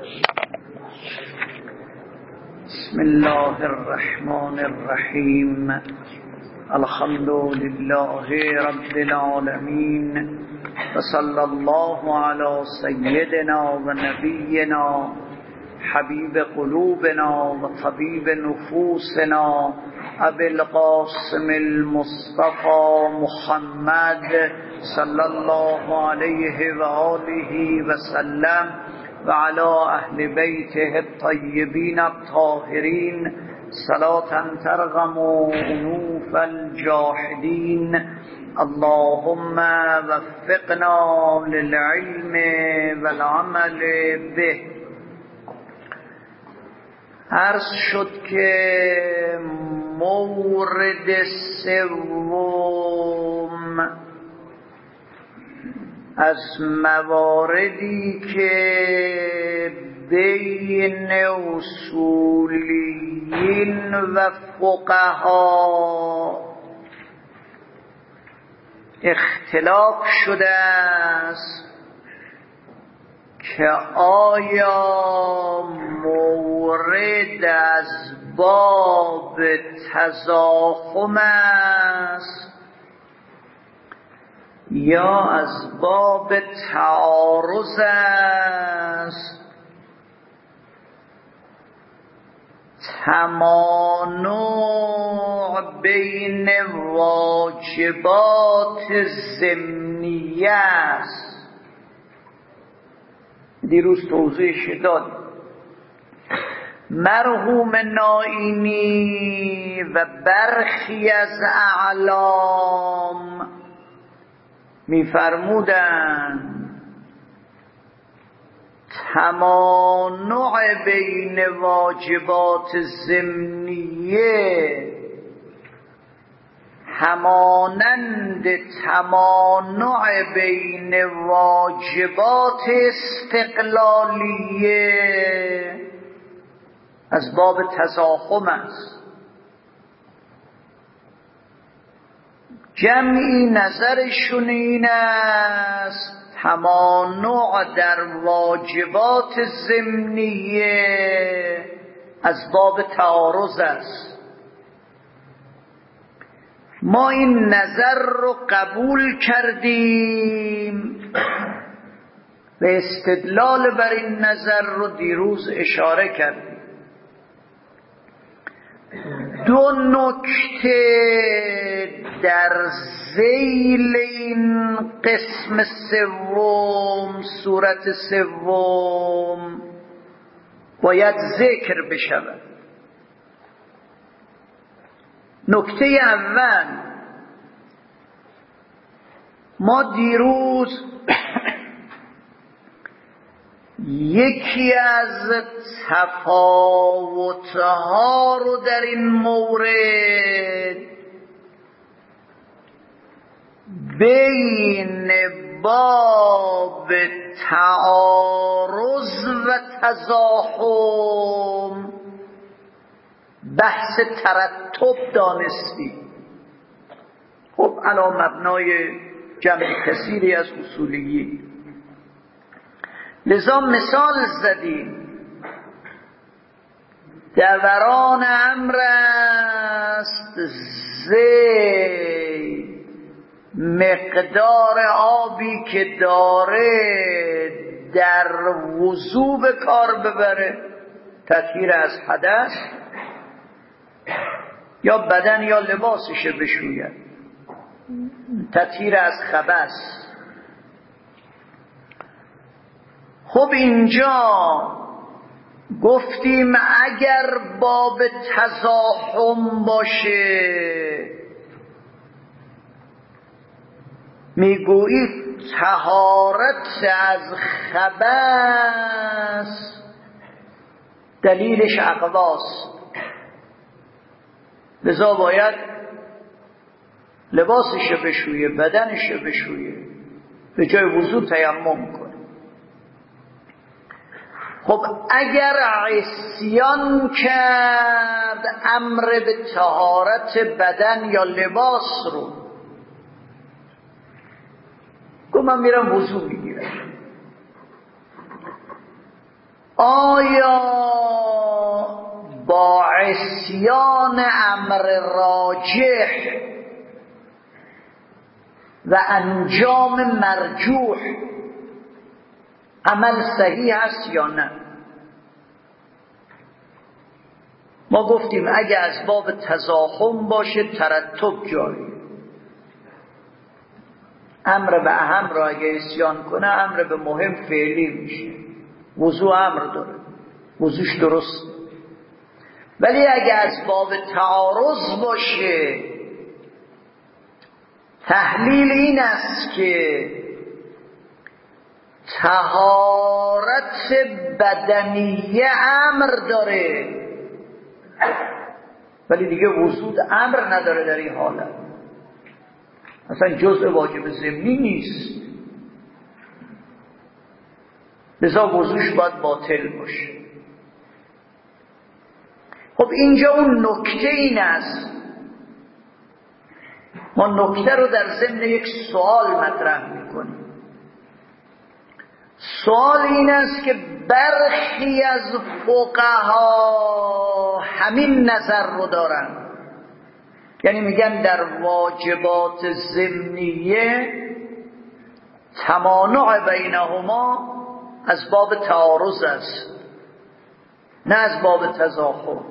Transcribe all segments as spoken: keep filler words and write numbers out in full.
بسم الله الرحمن الرحیم. الحمد لله رب العالمین و صلی الله علی سیدنا و نبینا حبیب قلوبنا و طبیب نفوسنا ابی القاسم المصطفى محمد صلی الله علیه و آله و سلم و علی اهل بیته الطیبین الطاهرین صلاة ترغم انوف الجاحدین. اللهم وفقنا للعلم والعمل به. عرض شد که مورد سوم از مواردی که بین اصولیین و فقها اختلاف شده است که آیا مورد از باب تضاخم است یا از باب تعارض است. تمانع بین واجبات ضمنیه است. دیروز توضیحش داد. مرحوم نائینی و برخی از اعلام می‌فرمودند تمانع بین واجبات ضمنیه همانند تمانع بین واجبات استقلالیه از باب تضاخم است. جمعی نظرشون این است تمانع در واجبات ضمنیه از باب تعارض است. ما این نظر رو قبول کردیم و استدلال بر این نظر رو دیروز اشاره کردیم. دو نکته در ذیل این قسم سوم، صورت سوم باید ذکر بشود. نکته اول، ما دیروز یکی از تفاوتها رو در این مورد بین باب تعارض و تزاحم بحث ترتب دانستیم. خب علی مبنای جمع کثیری از اصولیی، لذا مثال زدیم دوران امر است زید مقدار آبی که داره در وضو به کار ببره، تطهیر از حدث، یا بدن یا لباسش بشوید، تطهیر از خبث. خب اینجا گفتیم اگر باب تزاحم باشه میگویی طهارت از خبث دلیلش اقواست، لذا باید لباسش بشویه، بدنش بشویه، به جای وضو تیمم کنه. خب اگر عصیان کرد امر به طهارت بدن یا لباس رو، گفت من میرم وضو میگیرم، آیا با عصیان امر راجح و انجام مرجوح عمل صحیح است یا نه؟ ما گفتیم اگه از باب تزاحم باشه ترتب جاری، امر به اهم را اگه عصیان کنه امر به مهم فعلی میشه. وضو امر داره، وضوش درست. ولی اگه از باب تعارض باشه تحلیل این است که طهارت بدنیه امر داره ولی دیگه وضو امر نداره در این حالت، اصلا جزء واجب ضمنی نیست، لذا وضوش باید باطل باشه. خب اینجا اون نکته این است، ما نکته رو در ضمن یک سوال مطرح میکنیم. سوال این است که برخی از فقها همین نظر رو دارن، یعنی میگن در واجبات ضمنیه تمانع بینهما از باب تعارض است نه از باب تزاحم،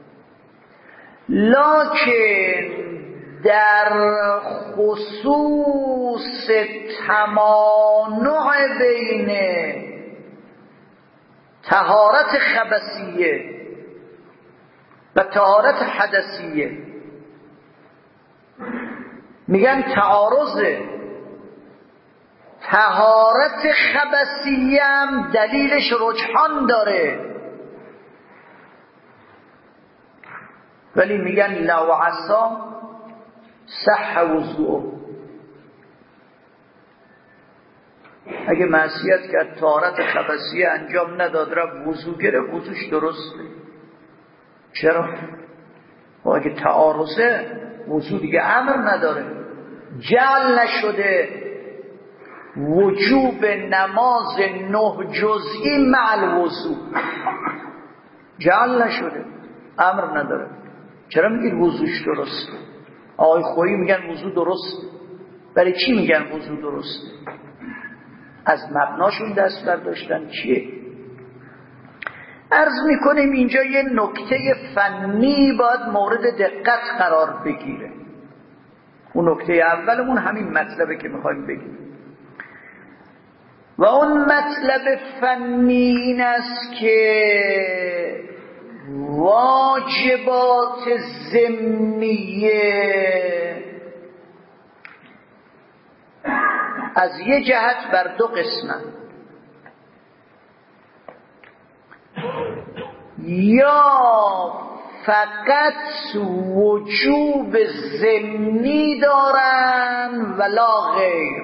لکن در خصوص تمانع بین طهارت خبثیه و طهارت حدثیه میگن تعارضه. طهارت خبثیه هم دلیلش رجحان داره، ولی میگن لو عصا صح وضوء، اگه معصیت کرد طهارت خبثیه انجام نداد را وضو گرفت وضوش درسته. چرا؟ و اگه تعارضه وضو دیگه امر نداره، جعل نشده وجوب نماز نه جزئی مع الوضو، جعل نشده، امر نداره. چرا میگید وضوش درسته؟ آقای خویی میگن وضو درسته. برای چی میگن وضو درسته؟ از مبناشون دست برداشتن چیه؟ عرض میکنیم اینجا یه نکته فنی باید مورد دقت قرار بگیره. اون نکته اولمون همین مطلبه که میخوایم بگیم و اون مطلب فنی این است که واجبات ضمنیه از یه جهت بر دو قسمن، یا فقط وجوب ضمنی دارن ولا غیر،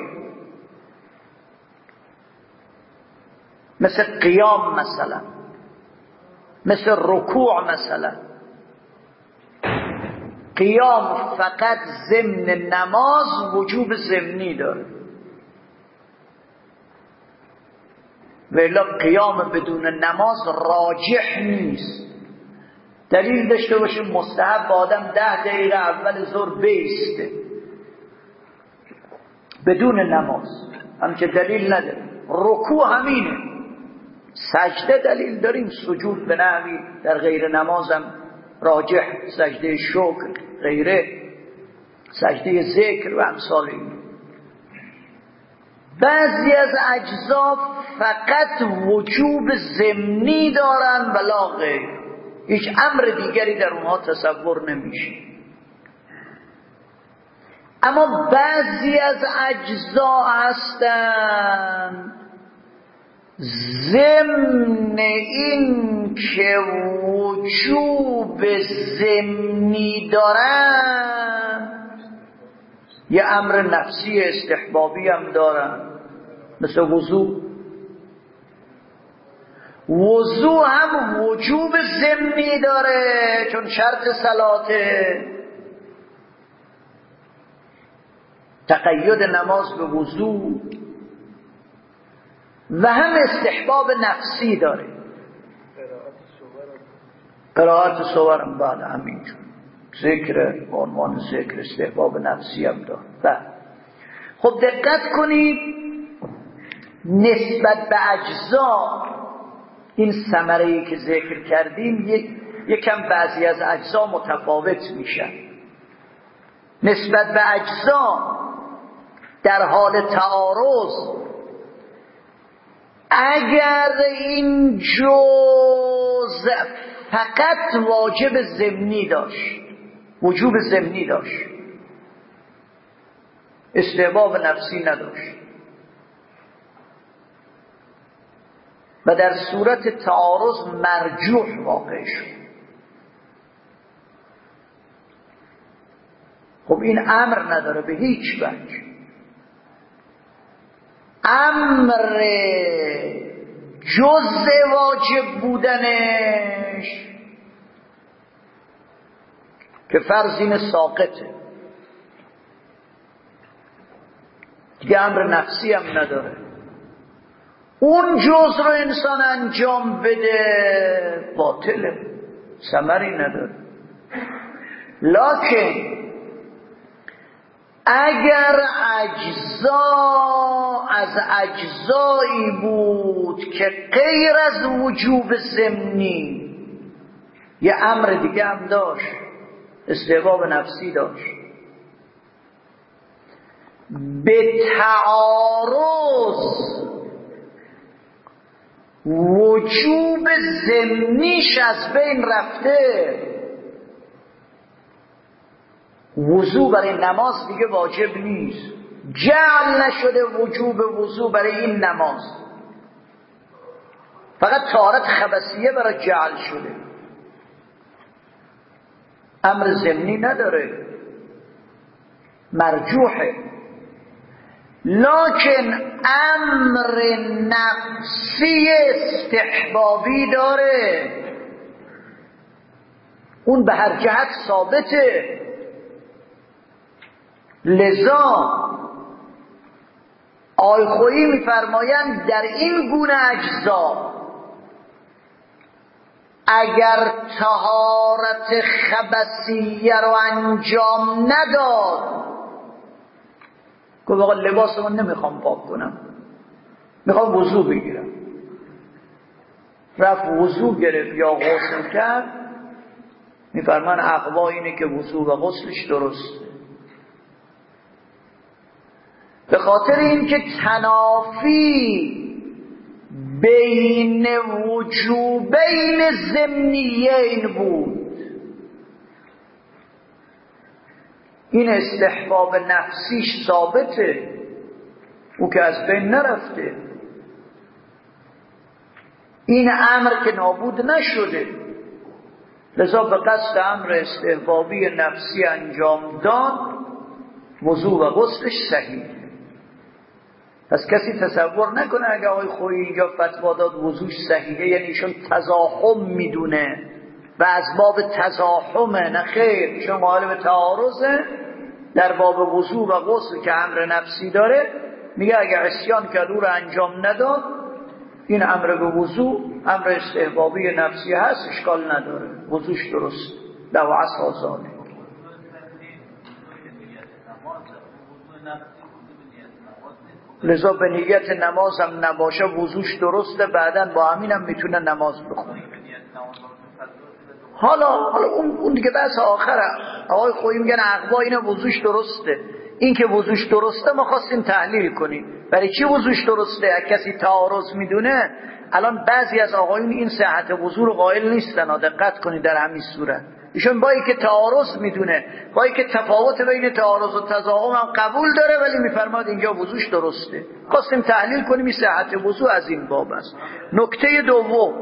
مثل قیام مثلا، مثل رکوع مثلا. قیام فقط ضمن نماز وجوب ضمنی داره، ولی قیام بدون نماز راجح نیست. دلیل داشته باشه مستحب آدم ده دقیقه اول ظهر بیسته بدون نماز، همچه دلیل نداره. رکوع همینه، سجده دلیل داریم، سجود به نحوی در غیر نمازم راجح، سجده شکر، غیره، سجده ذکر و امثال این. بعضی از اجزا فقط وجوب ضمنی دارن ولا غیر، هیچ امر دیگری در اونها تصور نمیشه. اما بعضی از اجزا هستن ضمن این که وجوب ضمنی دارن یه امر نفسی استحبابی هم دارن، مثل وضو. وضو هم وجوب ضمنی داره چون شرط صلاته، تقید نماز به وضو، و هم استحباب نفسی داره. قرائت صورم بعد همینجور ذکر عنوان ذکر استحباب نفسی هم دار. بله خب دقت کنید نسبت به اجزا این ثمره‌ای که ذکر کردیم یکم بعضی از اجزا متفاوت میشن. نسبت به اجزا در حال تعارض اگر این جزء فقط واجب ضمنی داشت، وجوب ضمنی داشت، استحباب نفسی نداشت و در صورت تعارض مرجوح واقع شد، خب این امر نداره به هیچ وجه. امر جزء واجب بودنش که فرض این ساقطه دیگه، امر نفسی هم نداره. اون جزء رو انسان انجام بده باطله، ثمری نداره. لکن اگر اجزا از اجزایی بود که غیر از وجوب ضمنی یه امر دیگه هم داشت، استحباب نفسی داشت، به تعارض وجوب ضمنیش از بین رفته، وضو برای نماز دیگه واجب نیست، جعل نشده وجوب وضو برای این نماز، فقط طهارت خبثیه برای جعل شده، امر ضمنی نداره، مرجوحه. لکن امر نفسی استحبابی داره، اون به هر جهت ثابته. لذا آقای خویی میفرمایند در این گونه اجزا اگر طهارت خبثیه رو انجام نداد، گفت آقا لباس من نمیخوام پاک کنم، میخوام وضو بگیرم، رفت وضو گرفت یا غسل کرد، میفرمان اقوا اینه که وضو و غسلش درسته، به خاطر اینکه تنافی بین وجوبین ضمنیین بود. این استحباب نفسیش ثابته، او که از بین نرفته، این امر که نابود نشده، لذا به قصد امر استحبابی نفسی انجام داد، وضو و غسلش صحیح. پس کسی تصور نکنه اگه آقای خویی اینجا فتوا داد وضوش صحیحه یعنی ایشون تزاحم میدونه و از باب تزاحمه، نه خیر، ایشون قائل به تعارضه در باب وضو و غسل که امر نفسی داره، میگه اگه عصیان کرد او رو انجام نداد، این امر به وضو امر استحبابی نفسی هست، اشکال نداره، وضوش درست. لو عصا ذالک. لذا به نیت نماز هم نباشه وضوش درسته، بعدن با همینم میتونه نماز بخونه. حالا حالا اون اون دیگه بحث آخره. آقای خویی میگن اقوا اینه وضوش درسته، این که وضوش درسته ما خواستیم تحلیل کنیم برای چی وضوش درسته. اگه کسی تعارض میدونه، الان بعضی از آقایون این صحت وضو رو قائل نیستن، دقت کنید در همین صورت ایشون با اینکه تعارض میدونه، با اینکه تفاوت بین تعارض و تضاهم هم قبول داره، ولی میفرماد اینجا وضوش درسته. خواستیم تحلیل کنیم این صحت وضو از این باب است. نکته دوم،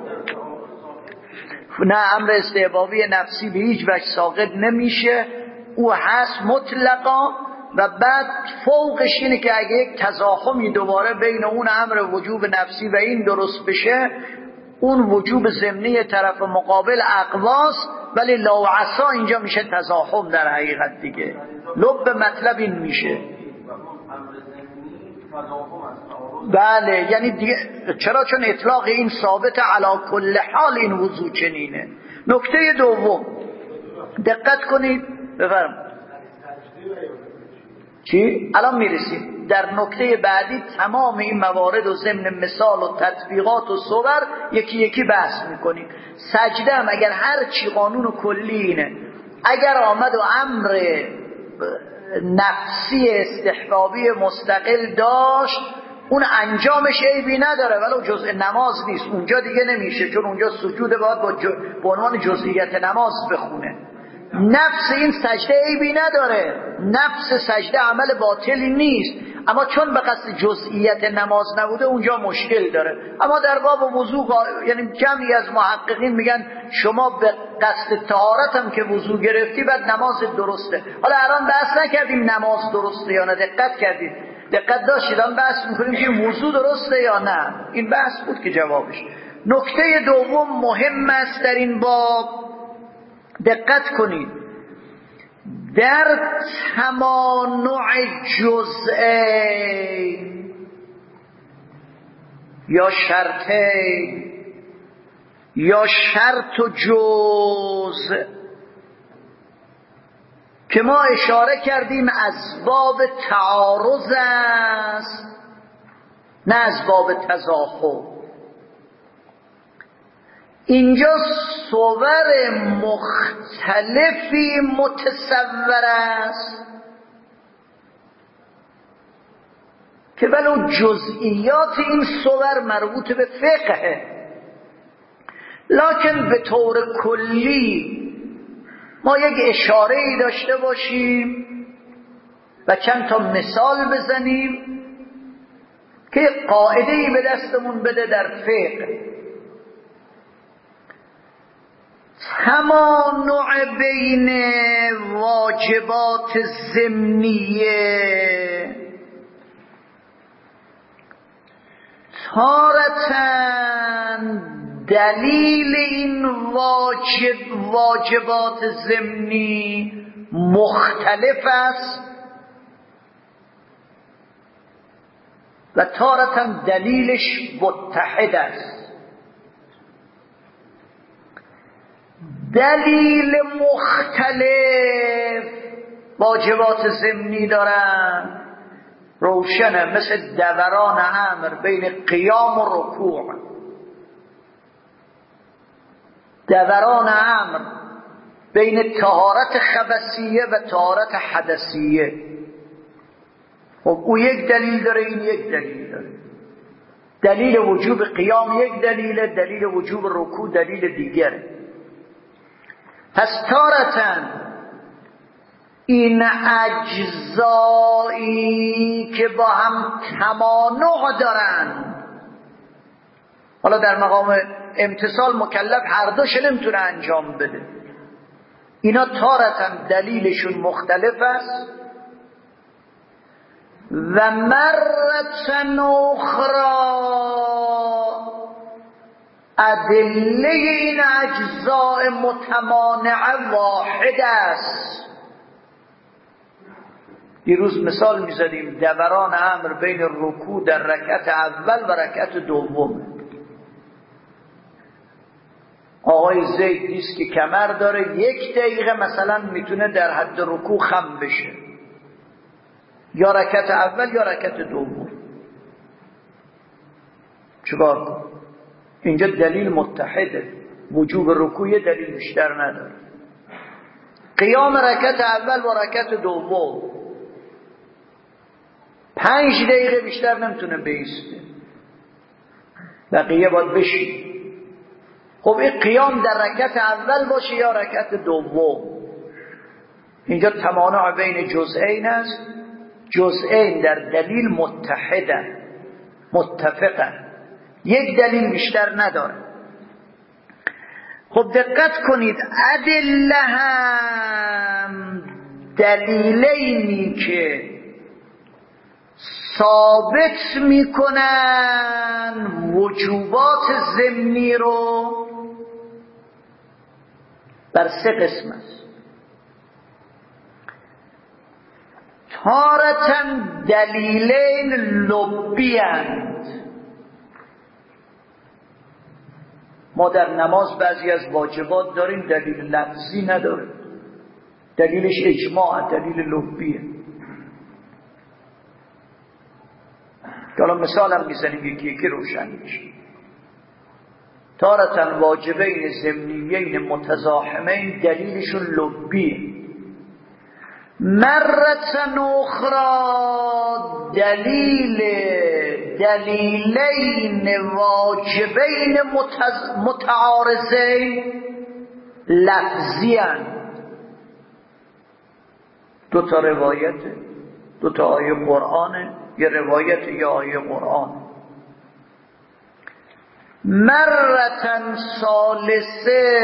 نه امر استحبابی نفسی به هیچ وجه ساقط نمیشه، او هست مطلقا، و بعد فوقش اینه که اگه یک تزاحمی دوباره بین اون امر وجوب نفسی و این درست بشه، اون وجوب ضمنی طرف مقابل اقواست، ولی لو عصا اینجا میشه تزاحم در حقیقت دیگه. لب مطلب این میشه. بله، یعنی دیگه چرا؟ چون اطلاق این ثابت علی کل حال این وضو چنینه. نکته دوم دقت کنید، بفرمایید. چی؟ الان میرسیم در نکته بعدی تمام این موارد و ضمن مثال و تطبیقات و صور یکی یکی بحث میکنیم. سجده هم اگر هر چی قانون کلی اینه، اگر آمد و امر نفسی استحبابی مستقل داشت اون انجامش عیبی نداره، ولو جزء نماز نیست، اونجا دیگه نمیشه، چون اونجا سجود باید با ج... به عنوان جزئیت نماز بخونه. نفس این سجده عیبی نداره، نفس سجده عمل باطلی نیست، اما چون به قصد جزئیت نماز نبوده اونجا مشکل داره. اما در باب وضو یعنی جمعی از محققین میگن شما به قصد طهارت هم که وضو گرفتی بعد نماز درسته. حالا الان بحث نکردیم نماز درسته یا نه، دقت کردید، دقت داشتید، الان بحث میکنیم که وضو درسته یا نه. این بحث بود که جوابش. نکته دوم مهم است در این باب، دقت کنید، در تمانع جزئی یا شرطی یا شرط و جز که ما اشاره کردیم اسباب تعارض است نه اسباب تضاخم. اینجا صور مختلفی متصور است که ولو جزئیات این صور مربوط به فقهه، لکن به طور کلی ما یک اشاره‌ای داشته باشیم و چند تا مثال بزنیم که یک قاعده‌ای به دستمون بده در فقه. تمانع بین واجبات ضمنیه تارةً دلیل این واجب واجبات ضمنی مختلف است و تارةً دلیلش متحد است. دلیل مختلف واجبات ضمنی دارن، روشنه، مثل دوران امر بین قیام و رکوع، دوران امر بین طهارت خبثیه و طهارت حدثیه. خب او یک دلیل داره، این یک دلیل داره. دلیل وجوب قیام یک دلیل، دلیل وجوب رکوع دلیل دیگره. پس تارةً این اجزایی که با هم تمانع دارن، حالا در مقام امتثال مکلف هر دوش نمیتونه انجام بده، اینا تارةً دلیلشون مختلف است و مرة اخرى ادله این اجزاء متمانعه واحد است. دیروز مثال میزدیم دوران امر بین رکوع در رکعت اول و رکعت دوم. آقای زید دیست که کمر داره، یک دقیقه مثلا میتونه در حد رکوع خم بشه، یا رکعت اول یا رکعت دوم. چیکار کن؟ اینجا دلیل متحده، وجوب رکوع دلیل بیشتر نداره. قیام رکعت اول و رکعت دوم پنج دقیقه بیشتر نمیتونه بیسته، بقیه باید بشین. خب این قیام در رکعت اول باشه یا رکعت دوم، اینجا تمانع بین جزئین است، جزئین در دلیل متحدن، متفقن، یک دلیل بیشتر نداره. خب دقت کنید، ادله هم دلیلینی که ثابت میکنن وجوبات ضمنی رو بر سه قسم است. تارةً دلیلین لبی اند، ما در نماز بعضی از واجبات داریم دلیل لفظی نداره، دلیلش اجماع، دلیل لفظیه. حالا مثالم میزنیم یکی یکی روشن میشه. تارتن واجبین ضمنیین متزاحمین دلیلشون لفظیه، مرتن اخرى دلیل دلیلین واجبین متز... متعارضین لفظیان. دو تا روایت، دو تا آیه قرآنه، یه روایت یه آیه قرآن. مرتن ثالثه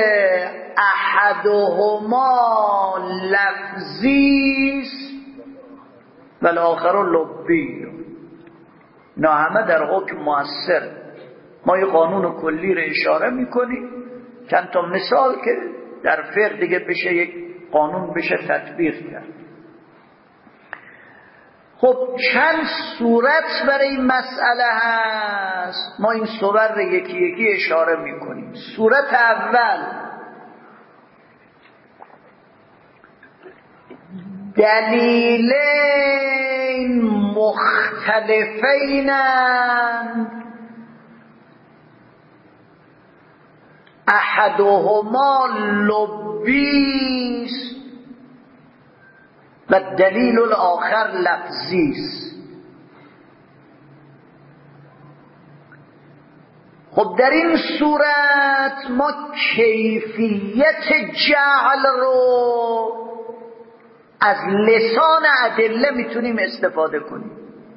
احدهما لفظیست و الاخر لفظی. نه همه در حکم مؤثر. ما یه قانون کلی رو اشاره میکنیم، چند تا مثال که در فقه دیگه بشه یک قانون بشه تطبیق کرد. خب چند صورت برای این مسئله هست، ما این صورت رو یکی یکی اشاره میکنیم. صورت اول دلیلین مختلفین احدهما لفظی و دلیل الاخر لفظی است. خب در این صورت ما کیفیت جعل رو از لسان ادله میتونیم استفاده کنیم.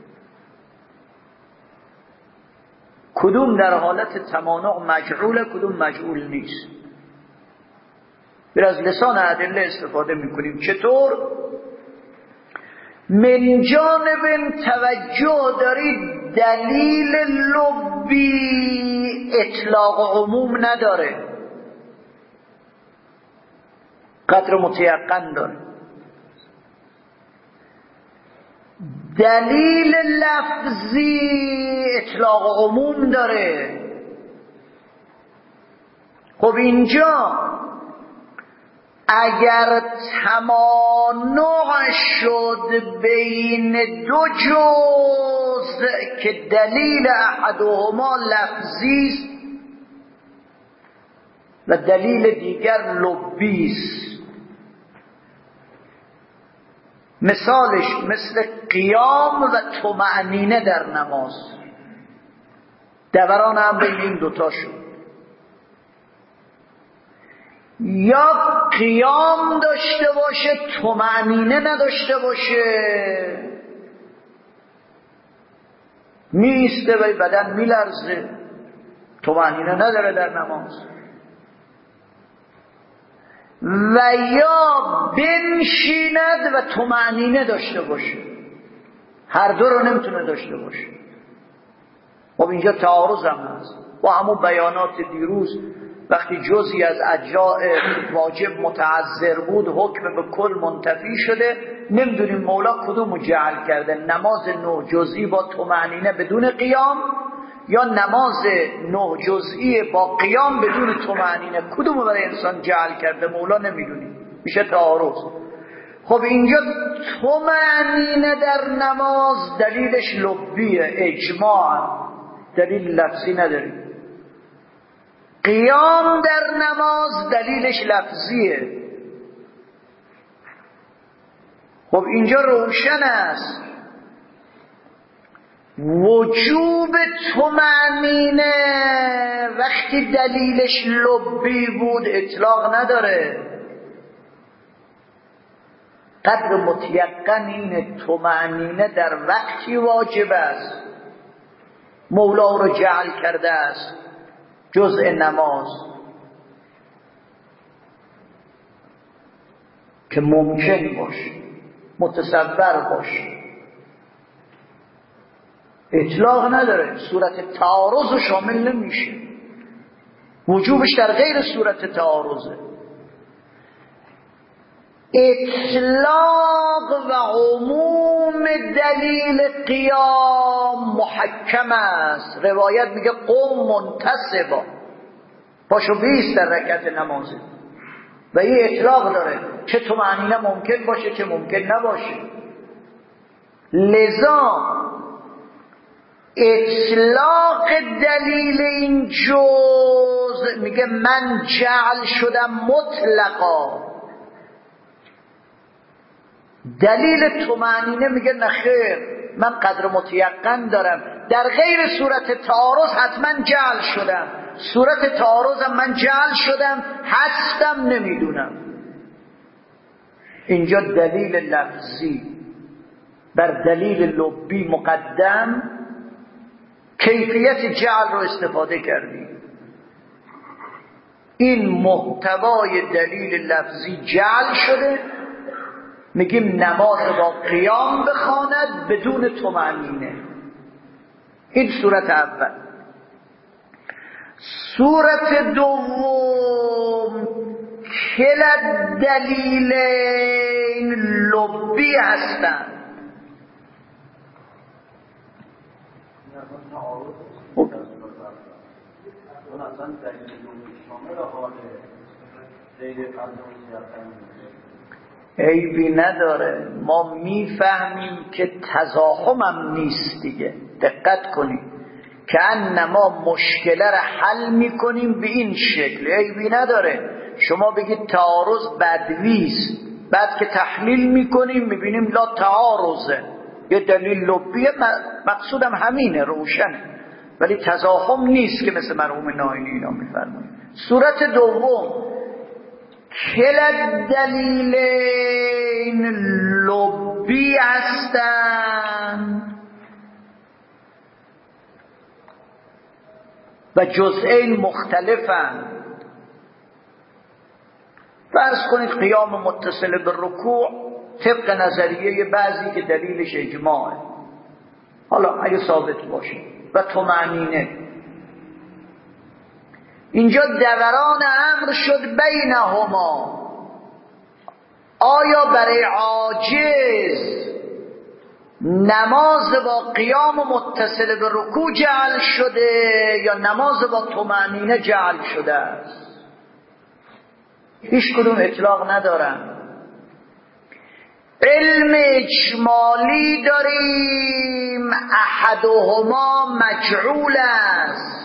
کدوم در حالت تمانع مجعوله، کدوم مجعول نیست، بر از لسان ادله استفاده میکنیم. چطور؟ من جانب توجه دارید دلیل لفظی اطلاق عموم نداره، قدر متیقن داره. دلیل لفظی اطلاق عموم داره. خب اینجا اگر تمانع شد بین دو جزء که دلیل احدهما لفظی است و دلیل دیگر لفظی است، مثالش مثل قیام و طمأنینه در نماز، دوران هم بین این دوتا شد. یا قیام داشته باشه طمأنینه نداشته باشه، میسته و بدن میلرزه، طمأنینه نداره در نماز. و یا بنشیند و طمأنینه داشته باشه، هر دو رو نمیتونه داشته باشه. خب اینجا تعارض هم هست با همون بیانات دیروز. وقتی جزئی از اجزاء واجب متعذر بود حکم به کل منتفی شده، نمیدونیم مولا کدومو جعل کرده، نماز نه جزئی با طمأنینه بدون قیام یا نماز نه جزئی با قیام بدون طمأنینه، کدومو برای انسان جعل کرده مولا نمیدونیم، میشه تعارض. خب اینجا طمأنینه در نماز دلیلش لفظیه، اجماع، دلیل لفظی نداریم. قیام در نماز دلیلش لفظیه. خب اینجا روشن است وجوب طمأنینه وقتی دلیلش لفظی بود اطلاق نداره. قدر متیقن این طمأنینه در وقتی واجب است مولا رو جعل کرده است جزء نماز که ممکن باشه، متصور باشه، اطلاق نداره، صورت تعارض شامل نمیشه، وجوبش در غیر صورت تعارضه. اطلاق و عموم دلیل قیام محکم است. روایت میگه قوم منتصبا، پاشو بیست در رکعت نمازه و این اطلاق داره، چه طمأنینه ممکن باشه چه ممکن نباشه. لذا اطلاق دلیل این جزء میگه من جعل شدم مطلقا، دلیل طمأنینه میگه نخیر من قدر متیقن دارم. در غیر صورت تعارض حتما جعل شدم، صورت تعارضم من جعل شدم هستم نمیدونم. اینجا دلیل لفظی بر دلیل لبی مقدم، کیفیت جعل رو استفاده کردیم. این محتوای دلیل لفظی جعل شده، میگیم نماز با قیام بخواند بدون طمأنینه. این صورت اول. صورت دوم کلا دلیل این لبی هستن. عیبی نداره، ما میفهمیم که تزاحم هم نیست دیگه. دقت کنید که انما مشکل را حل میکنیم به این شکل. عیبی نداره شما بگید تعارض بدویست، بعد که تحلیل میکنیم میبینیم لا تعارضه، یه دلیل لبیه، مقصودم همینه، روشنه، ولی تزاحم نیست که مثل مرحوم نائینی اینا میفرمایند. صورت دوم کلا دلیل این لبی هستن و جزئین مختلفن. فرض کنید قیام متصل به رکوع طبق نظریه بعضی که دلیلش اجماعه، حالا اگه ثابت باشه، و طمأنینه، اینجا دوران امر شد بینهما. آیا برای عاجز نماز با قیام متصل به رکوع جعل شده یا نماز با طمأنینه جعل شده است؟ هیچ کدوم اطلاق ندارن. علم اجمالی داریم احدهما مجعول است.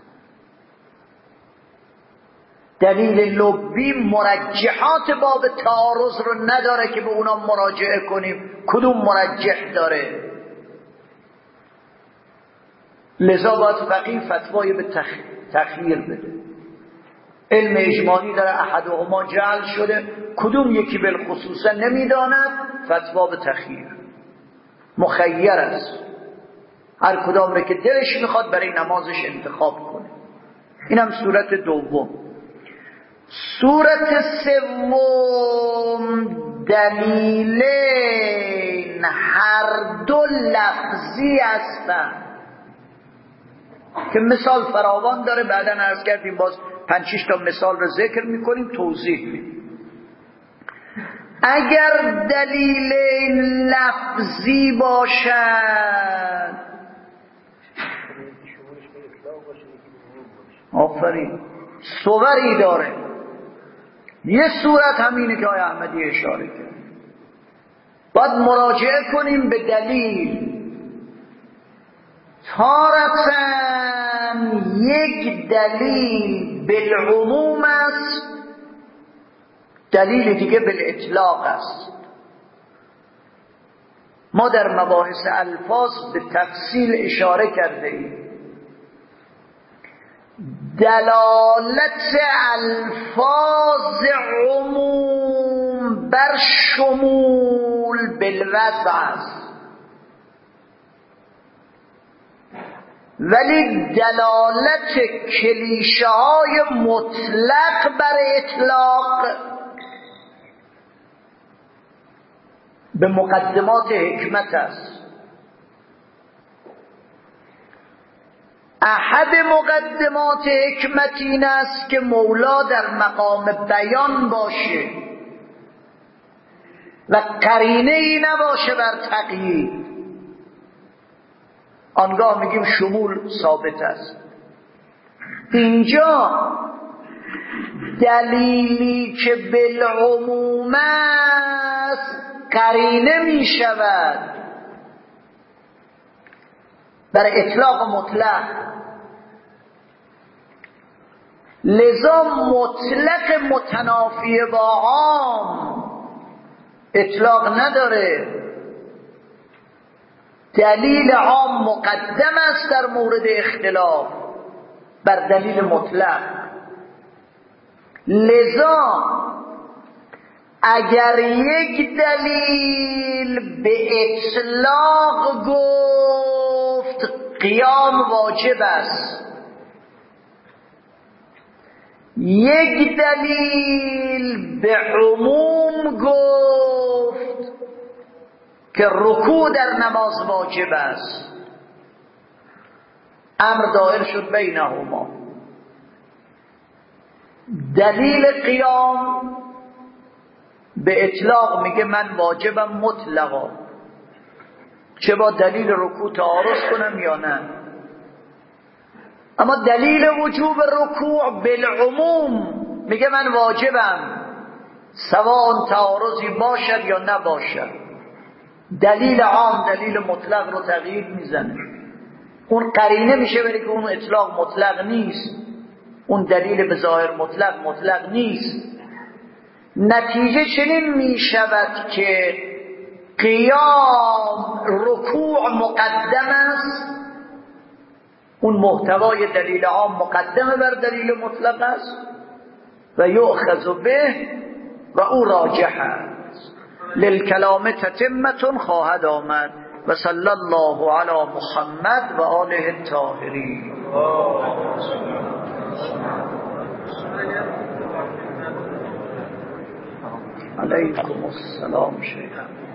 دلیل لبی مرجحات باب تعارض رو نداره که به اونا مراجعه کنیم کدوم مرجح داره. لذا باید فقیه فتوای به تخ... تخییر بده. علم اجمالی داره احدهما جعل شده، کدوم یکی بالخصوصا نمیداند، فتوا به تخییر، مخیر است، هر کدام رو که دلش میخواد برای نمازش انتخاب کنه. اینم صورت دوم. صورت سوم دلیلین هر دو لفظی هستند که مثال فراوان داره، بعدا عرض کردیم باز پنج شش تا مثال رو ذکر میکنیم توضیح میدیم. اگر دلیل لفظی باشد، آفرین، صوری داره. یه صورت همینه که آقای احمدی اشاره کرد، باید مراجعه کنیم به دلیل. تارتاً یک دلیل بالعموم است، دلیل دیگه بالاطلاق است. ما در مباحث الفاظ به تفصیل اشاره کرده ایم. دلالت الفاظ عموم بر شمول بالوضع است، ولی دلالت کلیشه های مطلق بر اطلاق به مقدمات حکمت است. احد مقدمات حکمت این است که مولا در مقام بیان باشه و قرینه ای نباشه بر تقیید، آنگاه میگیم شمول ثابت است. اینجا دلیلی که بالعموم است قرینه می شود بر اطلاق مطلق، لذا مطلق متنافی با عام اطلاق نداره. دلیل عام مقدم است در مورد اختلاف بر دلیل مطلق. لذا اگر یک دلیل به اطلاق گفت قیام واجب است، یک دلیل به عموم گفت که رکوع در نماز واجب است، امر دائر شد بینهما. دلیل قیام به اطلاق میگه من واجبم مطلقا، چه با دلیل رکوع تعارض کنم یا نه. اما دلیل وجوب رکوع بالعموم میگه من واجبم، سواء تعارضی باشد یا نباشد. دلیل عام دلیل مطلق رو تغییر میزنه، اون قرینه میشه ولی که اون اطلاق مطلق نیست، اون دلیل به ظاهر مطلق مطلق نیست. نتیجه چنین میشود که قیام رکوع مقدم است، اون محتوای دلیل عام مقدمه بر دلیل مطلق است و یؤخذ به و او راجح است. للکلام تتمة خواهد آمد. و صلی الله علی محمد و آله الطاهرین. علیکم السلام شیخ.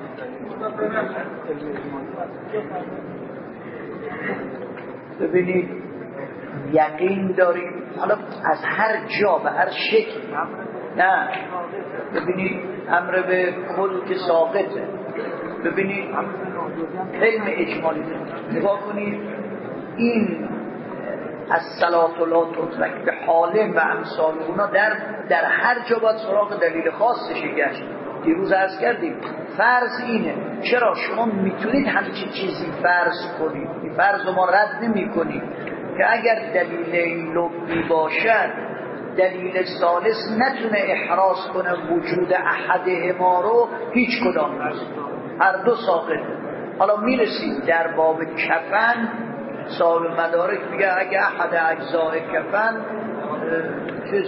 ببینید یقین داریم حالا از هر جا به هر شکل، نه ببینید امر به کل که ثابته. ببینید علم اجمالی نگاه کنید، این از صلات و لا تطلق به حالم و امثال اونا در در هر جا باید سراغ دلیل خاصش گشت. دیروز عرض کردیم فرض اینه، چرا شما میتونید همچین چیزی فرض کنید، این فرض رو ما رد نمی کنید که اگر دلیل لبی باشد دلیل ثالث نتونه احراز کنه وجود احدهما رو، هیچ کدام نیست، هر دو ساقط. حالا میرسید در باب کفن، صاحب مدارک میگه اگه احد اجزای کفن چیز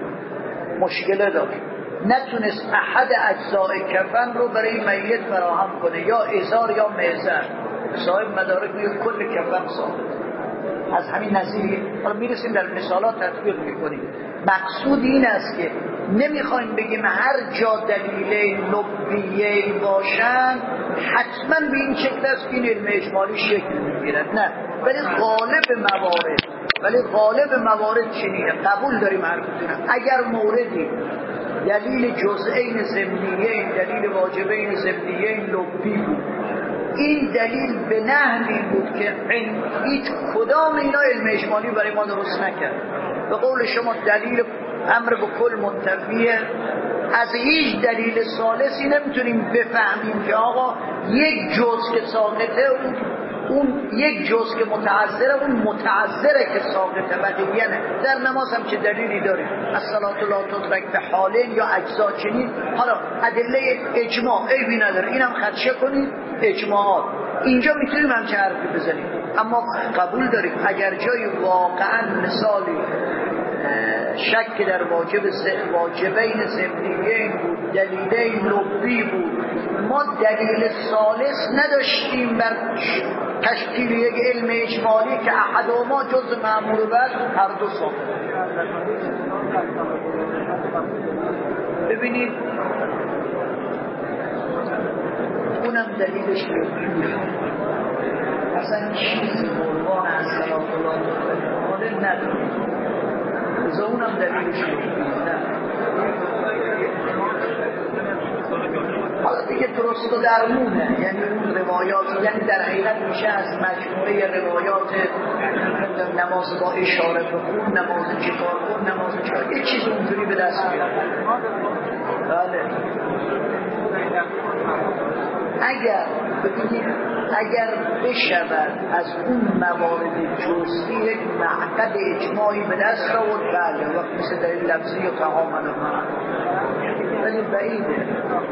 مشکله داره، نتونست احد اجزای کفن رو برای میت فراهم کنه، یا ازار یا معزر، صاحب مدارک میگه کل کفن ساقط. از همین نظیر حالا میرسیم در مثالات تطبیق میکنیم. مقصود این است که نمیخوایم بگیم هر جا دلیل لبیه باشن حتما به این شکل است که این علم اجمالی شکل میگیرد، نه، ولی غالب موارد ولی غالب موارد چنینه. قبول داریم حرفتونم. اگر موردی دلیل جزئین ضمنیین، دلیل واجبین ضمنیین لبی بود، این دلیل به نحوی بود که هیچ کدام اینا علم اجمالی برای ما درست نکرد. به قول شما دلیل امر به کل منتفیه، از هیچ دلیل ثالثی نمیتونیم بفهمیم که آقا یک جز که ساقطه اون, اون یک جز که متعذره اون متعذره که ساقطه بقیه نه. در نماز هم چه دلیلی داریم؟ از صلات لا تدرک به حالین یا اجزا چنین. حالا ادله اجماع عیبی نداره، اینم خدشه کنید اجماعات، اینجا میتونیم هم چه حرفی بزنیم. اما قبول داریم اگر جای واقعا مثالی شک در واجب واجبین ضمنیین بود، دلیلین لبی بود، ما دلیل ثالث نداشتیم بر تشکیل یک علم اجمالی که احدهما جز مأمور بعد هر دو ساخت. ببینید اونم دلیلش لبی، اصلا چیزی قربان از صلاة الله نداره، از اونم دلیلش لبی. حالا دیگه درست و درمونه، یعنی اون روایات، یعنی در حقیقت میشه از مجموعه روایات نماز با اشاره بخون، نماز چیکار کن، نماز چیکار، یه چیز اونجوری به دست میاد. بله اگر ببینید اگر بشود از اون موارد جزئی یک معقد اجماعی به دست آورد، بله وقت مثل دلیل لفظی و تهامن ولی بعیده.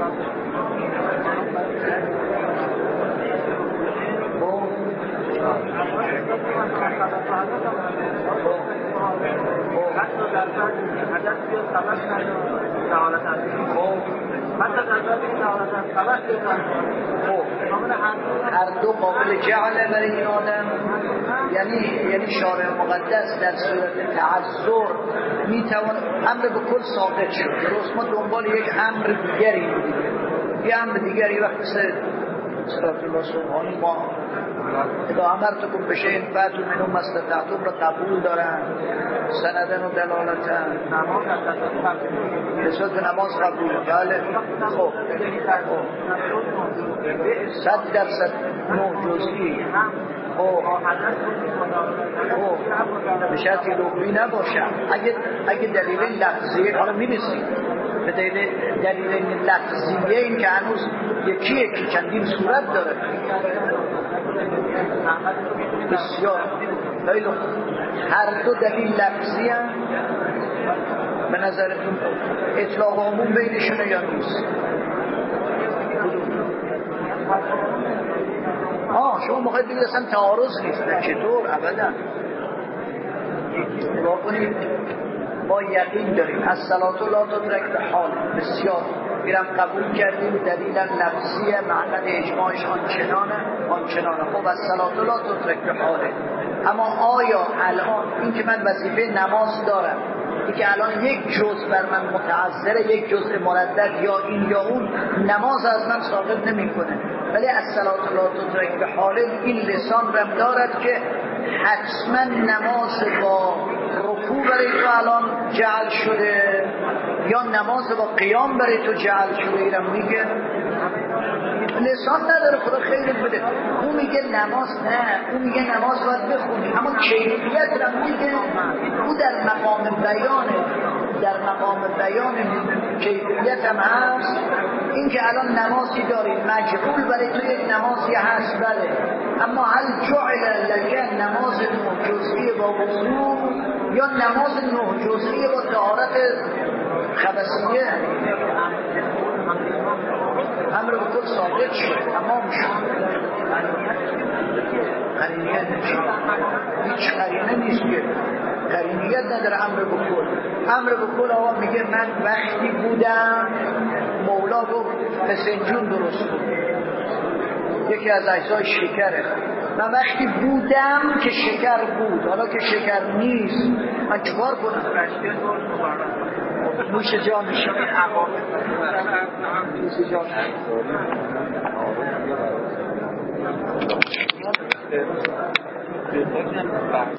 هر دو قابل جعل برای این آدم، یعنی یعنی شارع مقدس در صورت تعذر میتوان امر به کل ساقط شد. درست ما دنبال یک امر دیگری بودیم، یه امر دیگری وقت مثل صلات الله سبحانه ما اذا امرتکم بشیء فأتوا منه ما استطعتم را قبول دارن، سندن و دلالتن، نسبت به نماز قبول. بله خب صد درصد نوع جزئی خب به شرطی لغوی نباشم. اگه اگه دلیل لفظی حالا می‌رسیم به دلیل دلیل لفظیه، این که هنوز یکی یکی چندین صورت داره. بسیار خیلی هر دو دلیل لفظی هم به نظرتون اطلاق عموم بینشونه یا نیست؟ آه شما موقع بگید اصلا تعارض نیست. چطور؟ ابدا نگاه کنید ما یقین داریم از صلات لا تدرک به حال بسیار میرم قبول کردیم دلیلا لفظی معنی اجماعش آنچنانه آنچنانه خب از صلات لا تدرک به حاله. اما آیا الان این که من وظیفه نماز دارم، این که الان یک جزء بر من متعذره، یک جزء مردد یا این یا اون، نماز از من ثابت نمیکنه. ولی از صلات لا تدرک به حاله این لسان رم دارد که حتما نماز با رکوع برای تو الان جعل شده یا نماز با قیام برای تو جعل شده. ایرم میگه لسان نداره، خدا خیلی بده. اون میگه نماز نه، اون میگه نماز باید بخونی، اما کیفیت را میگه او در مقام بیانه، در مقام بیان کیفیت هم هست. این که الان نمازی دارید مجعول برای تو یک نمازی هست بله، اما هل جعل لکه نماز نه جزئی با وضو یا نماز نه جزئی با طهارت خبثیه؟ امر به کل ثابت شد، تمام شد. قرینیت نیست، هیچ قرینه نیست که قرینیت نداره امر به کل. امر به کل آقا میگه من وقتی بودم مولا گفت فسنجون درست کن، یکی از اجزای شکره. من وقتی بودم که شکر بود، حالا که شکر نیست من چکار کنم؟ نوش جانش نوش جانش